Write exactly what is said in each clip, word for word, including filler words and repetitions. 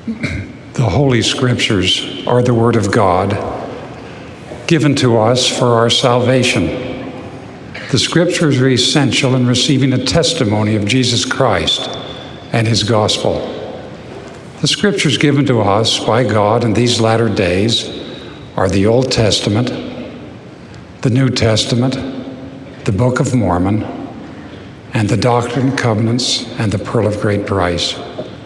The Holy Scriptures are the Word of God, given to us for our salvation. The Scriptures are essential in receiving a testimony of Jesus Christ and His gospel. The Scriptures given to us by God in these latter days are the Old Testament, the New Testament, the Book of Mormon, and the Doctrine and Covenants and the Pearl of Great Price.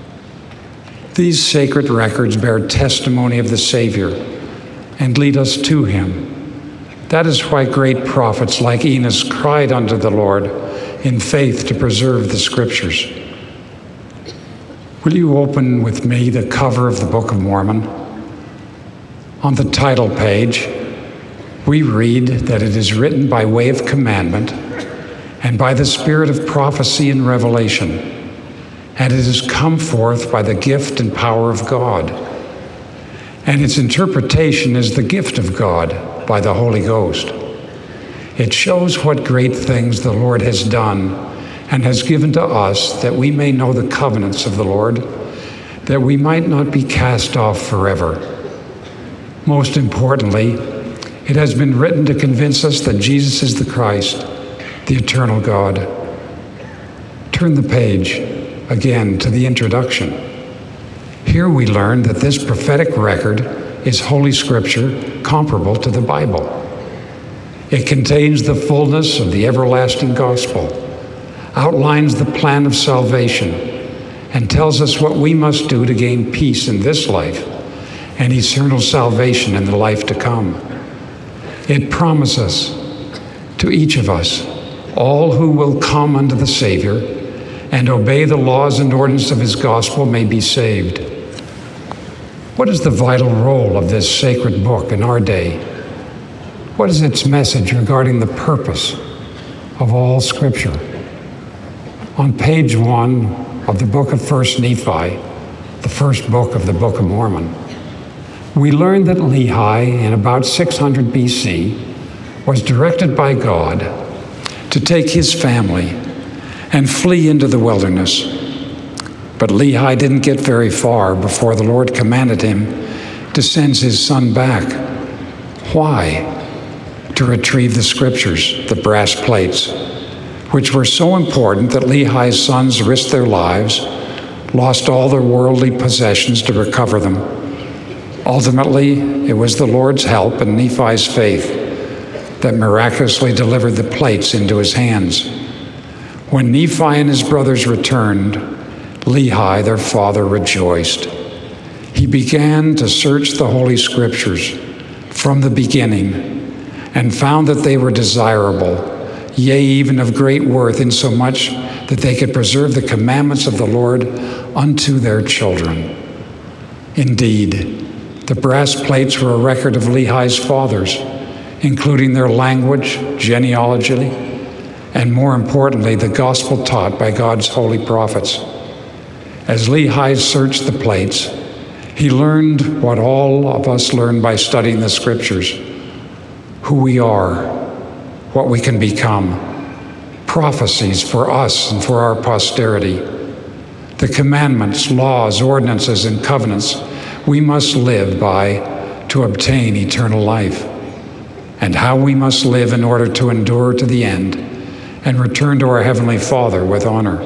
These sacred records bear testimony of the Savior and lead us to Him. That is why great prophets like Enos cried unto the Lord in faith to preserve the Scriptures. Will you open with me the cover of the Book of Mormon? On the title page, we read that it is written by way of commandment and by the spirit of prophecy and revelation, and it has come forth by the gift and power of God. And its interpretation is the gift of God by the Holy Ghost. It shows what great things the Lord has done and has given to us, that we may know the covenants of the Lord, that we might not be cast off forever. Most importantly, it has been written to convince us that Jesus is the Christ, the eternal God. Turn the page again to the introduction. Here we learn that this prophetic record is Holy Scripture comparable to the Bible. It contains the fullness of the everlasting gospel, outlines the plan of salvation, and tells us what we must do to gain peace in this life and eternal salvation in the life to come. It promises to each of us, all who will come unto the Savior and obey the laws and ordinances of His gospel may be saved. What is the vital role of this sacred book in our day? What is its message regarding the purpose of all Scripture? On page one of the book of First Nephi, the first book of the Book of Mormon, we learn that Lehi, in about six hundred B C, was directed by God to take his family and flee into the wilderness. But Lehi didn't get very far before the Lord commanded him to send his son back. Why? To retrieve the Scriptures, the brass plates, which were so important that Lehi's sons risked their lives, lost all their worldly possessions to recover them. Ultimately, it was the Lord's help and Nephi's faith that miraculously delivered the plates into his hands. When Nephi and his brothers returned, Lehi, their father, rejoiced. He began to search the Holy Scriptures from the beginning and found that they were desirable, yea, even of great worth, insomuch that they could preserve the commandments of the Lord unto their children. Indeed, the brass plates were a record of Lehi's fathers, including their language, genealogy, and more importantly, the gospel taught by God's holy prophets. As Lehi searched the plates, he learned what all of us learn by studying the Scriptures: who we are, what we can become, prophecies for us and for our posterity, the commandments, laws, ordinances, and covenants we must live by to obtain eternal life, and how we must live in order to endure to the end and return to our Heavenly Father with honor.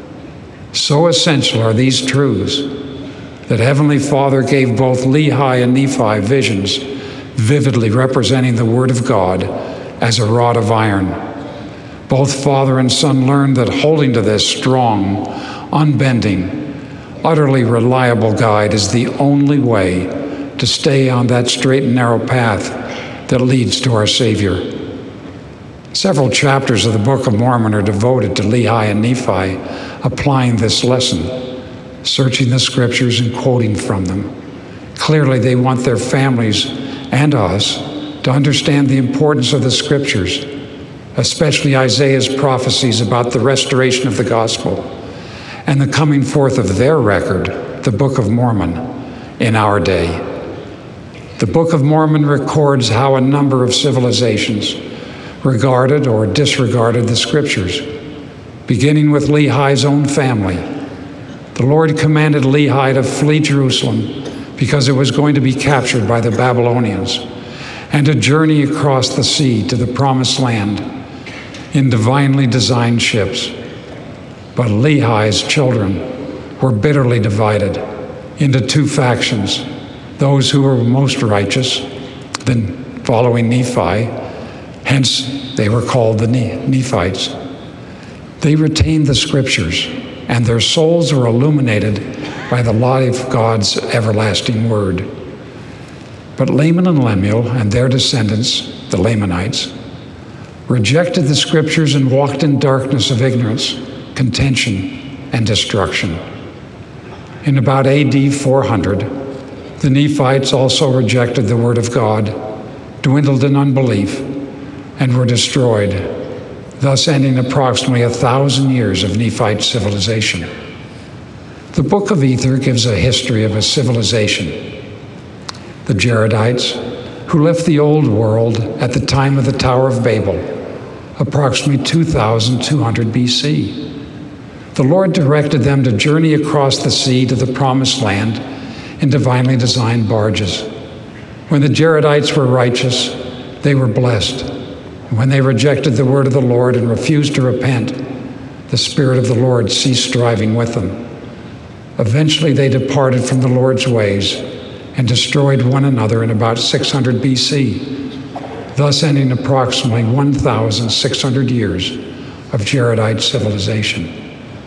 So essential are these truths that Heavenly Father gave both Lehi and Nephi visions vividly representing the Word of God as a rod of iron. Both father and son learned that holding to this strong, unbending, utterly reliable guide is the only way to stay on that straight and narrow path that leads to our Savior. Several chapters of the Book of Mormon are devoted to Lehi and Nephi applying this lesson, searching the Scriptures and quoting from them. Clearly, they want their families and us to understand the importance of the Scriptures, especially Isaiah's prophecies about the restoration of the gospel and the coming forth of their record, the Book of Mormon, in our day. The Book of Mormon records how a number of civilizations regarded or disregarded the Scriptures, beginning with Lehi's own family. the Lord commanded Lehi to flee Jerusalem because it was going to be captured by the Babylonians, and to journey across the sea to the promised land in divinely designed ships. But Lehi's children were bitterly divided into two factions, those who were most righteous, then following Nephi, hence they were called the Nephites. They retained the scriptures, and their souls were illuminated by the light of God's everlasting word. But Laman and Lemuel and their descendants, the Lamanites, rejected the scriptures and walked in darkness of ignorance, contention, and destruction. In about A D four hundred, the Nephites also rejected the word of God, dwindled in unbelief, and were destroyed, thus ending approximately a thousand years of Nephite civilization. The book of Ether gives a history of a civilization. The Jaredites, who left the old world at the time of the Tower of Babel, approximately two thousand two hundred B C. The Lord directed them to journey across the sea to the promised land in divinely designed barges. When the Jaredites were righteous, they were blessed. When they rejected the word of the Lord and refused to repent, the Spirit of the Lord ceased striving with them. Eventually they departed from the Lord's ways and destroyed one another in about six hundred B C, thus ending approximately one thousand six hundred years of Jaredite civilization.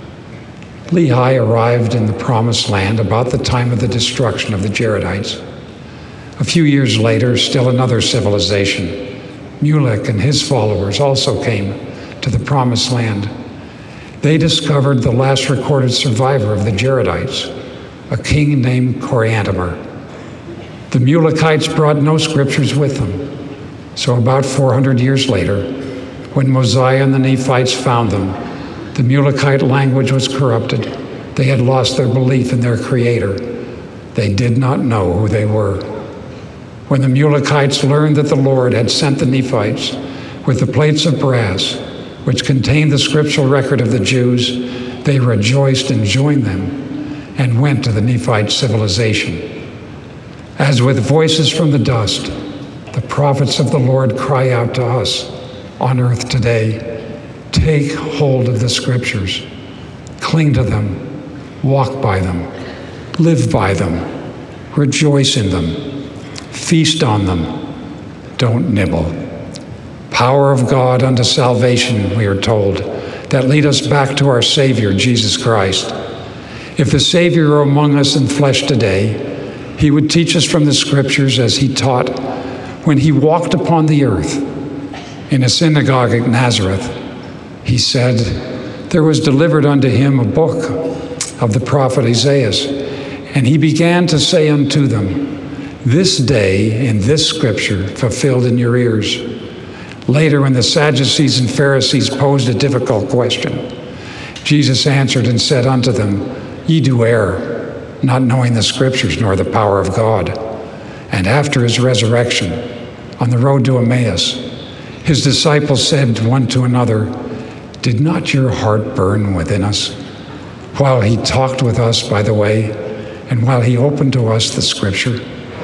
Lehi arrived in the Promised Land about the time of the destruction of the Jaredites. A few years later, still another civilization, Mulek and his followers, also came to the Promised Land. They discovered the last recorded survivor of the Jaredites, a king named Coriantumr. The Mulekites brought no scriptures with them, so about four hundred years later, when Mosiah and the Nephites found them, the Mulekite language was corrupted. They had lost their belief in their Creator. They did not know who they were. When the Mulekites learned that the Lord had sent the Nephites with the plates of brass, which contained the scriptural record of the Jews, they rejoiced and joined them and went to the Nephite civilization. As with voices from the dust, the prophets of the Lord cry out to us on earth today, take hold of the scriptures, cling to them, walk by them, live by them, rejoice in them, feast on them, don't nibble. Power of God unto salvation, we are told, that lead us back to our Savior, Jesus Christ. If the Savior were among us in flesh today, he would teach us from the scriptures as he taught when he walked upon the earth. In a synagogue at Nazareth, he said, there was delivered unto him a book of the prophet Isaiah, and he began to say unto them, this day in this scripture fulfilled in your ears. Later, when the Sadducees and Pharisees posed a difficult question, Jesus answered and said unto them, ye do err, not knowing the scriptures nor the power of God. And after his resurrection, on the road to Emmaus, his disciples said one to another, did not your heart burn within us while he talked with us by the way, and while he opened to us the scripture?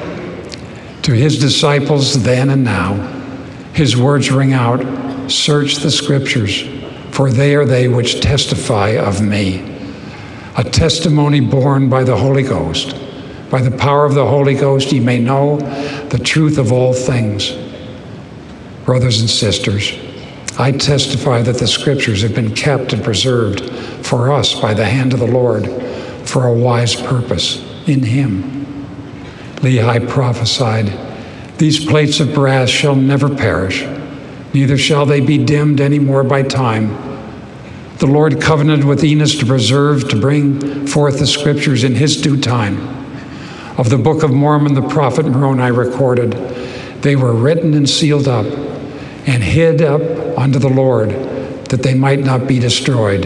To his disciples then and now, his words ring out, search the scriptures, for they are they which testify of me. A testimony borne by the Holy Ghost. By the power of the Holy Ghost, ye may know the truth of all things. Brothers and sisters, I testify that the scriptures have been kept and preserved for us by the hand of the Lord for a wise purpose in him. Lehi prophesied, these plates of brass shall never perish, neither shall they be dimmed any more by time. The Lord covenanted with Enos to preserve, to bring forth the scriptures in his due time. Of the Book of Mormon, the prophet Moroni recorded, they were written and sealed up and hid up unto the Lord, that they might not be destroyed.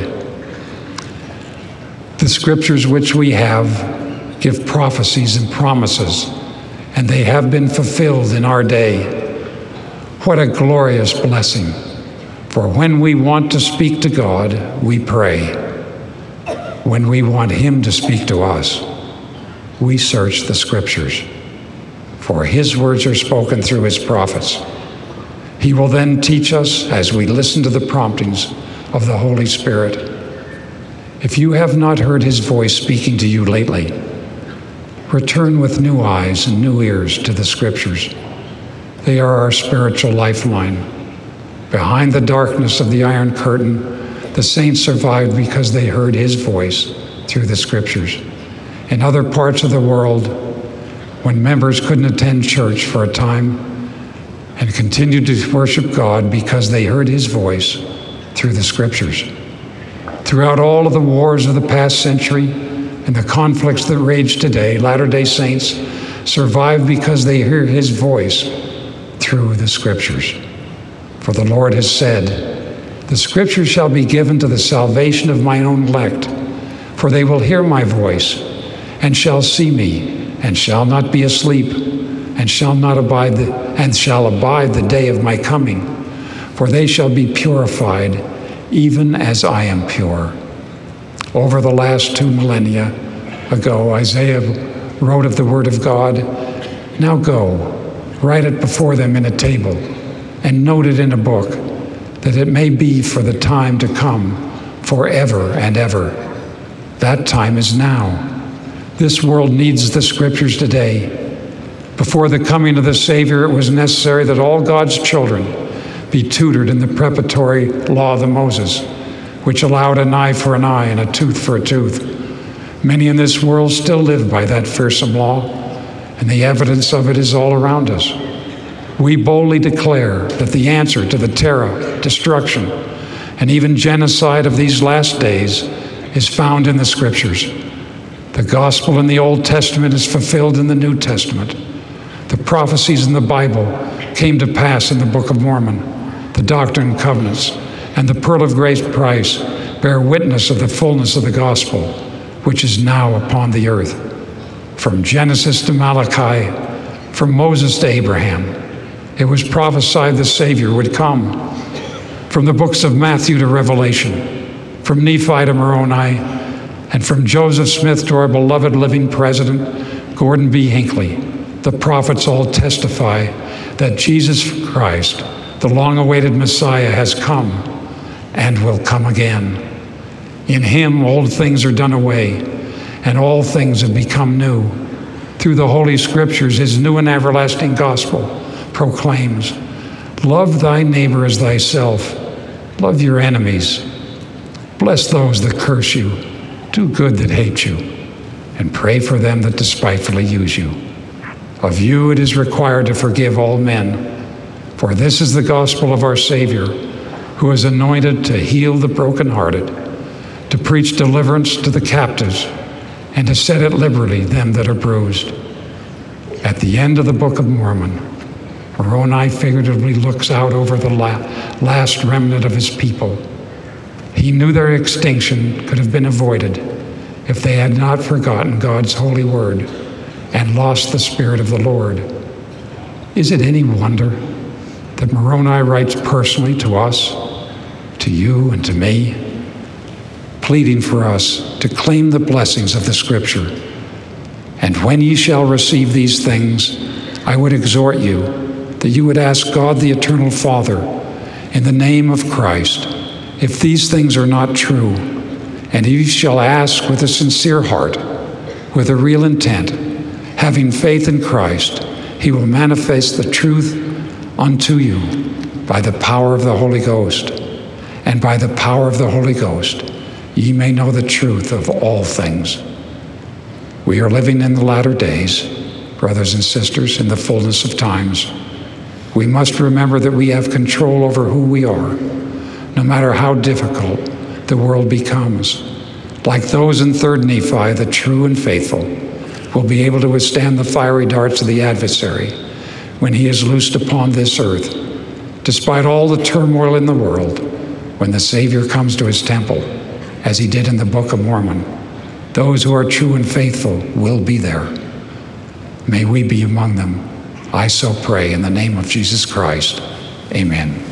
The scriptures which we have give prophecies and promises, and they have been fulfilled in our day. What a glorious blessing! For when we want to speak to God, we pray. when we want him to speak to us, we search the Scriptures, for his words are spoken through his prophets. He will then teach us as we listen to the promptings of the Holy Spirit. If you have not heard his voice speaking to you lately, return with new eyes and new ears to the Scriptures. They are our spiritual lifeline. Behind the darkness of the Iron Curtain, the saints survived because they heard his voice through the Scriptures. In other parts of the world, when members couldn't attend church for a time and continued to worship God because they heard his voice through the Scriptures. Throughout all of the wars of the past century and the conflicts that rage today, Latter-day Saints survive because they hear his voice through the Scriptures. For the Lord has said, "The Scriptures shall be given to the salvation of mine own elect, for they will hear my voice, and shall see me, and shall not be asleep, and shall not abide the, and shall abide the day of my coming, for they shall be purified, even as I am pure." Over the last two millennia ago, Isaiah wrote of the Word of God, "Now go, write it before them in a table, and note it in a book, that it may be for the time to come, forever and ever." That time is now. This world needs the Scriptures today. Before the coming of the Savior, it was necessary that all God's children be tutored in the preparatory law of Moses, which allowed an eye for an eye and a tooth for a tooth. Many in this world still live by that fearsome law, and the evidence of it is all around us. We boldly declare that the answer to the terror, destruction, and even genocide of these last days is found in the Scriptures. The gospel in the Old Testament is fulfilled in the New Testament. The prophecies in the Bible came to pass in the Book of Mormon. The Doctrine and Covenants and the Pearl of Great Price bear witness of the fullness of the gospel, which is now upon the earth. From Genesis to Malachi, from Moses to Abraham, it was prophesied the Savior would come. From the books of Matthew to Revelation, from Nephi to Moroni, and from Joseph Smith to our beloved living president, Gordon B. Hinckley, the prophets all testify that Jesus Christ, the long-awaited Messiah, has come and will come again. In him, old things are done away, and all things have become new. Through the Holy Scriptures, his new and everlasting gospel proclaims, "Love thy neighbor as thyself. Love your enemies. Bless those that curse you. Do good that hate you. And pray for them that despitefully use you. Of you it is required to forgive all men. For this is the gospel of our Savior, who is anointed to heal the brokenhearted, to preach deliverance to the captives, and to set at liberty them that are bruised." At the end of the Book of Mormon, Moroni figuratively looks out over the la- last remnant of his people. He knew their extinction could have been avoided if they had not forgotten God's holy word and lost the Spirit of the Lord. Is it any wonder that Moroni writes personally to us, to you and to me, pleading for us to claim the blessings of the Scripture? "And when ye shall receive these things, I would exhort you that you would ask God the eternal Father in the name of Christ, if these things are not true, and you shall ask with a sincere heart, with a real intent, having faith in Christ, he will manifest the truth unto you by the power of the Holy Ghost. And by the power of the Holy Ghost, ye may know the truth of all things." We are living in the latter days, brothers and sisters, in the fullness of times. We must remember that we have control over who we are, no matter how difficult the world becomes. Like those in Third Nephi, the true and faithful will be able to withstand the fiery darts of the adversary when he is loosed upon this earth. Despite all the turmoil in the world, when the Savior comes to his temple, as he did in the Book of Mormon, those who are true and faithful will be there. May we be among them. I so pray in the name of Jesus Christ. Amen.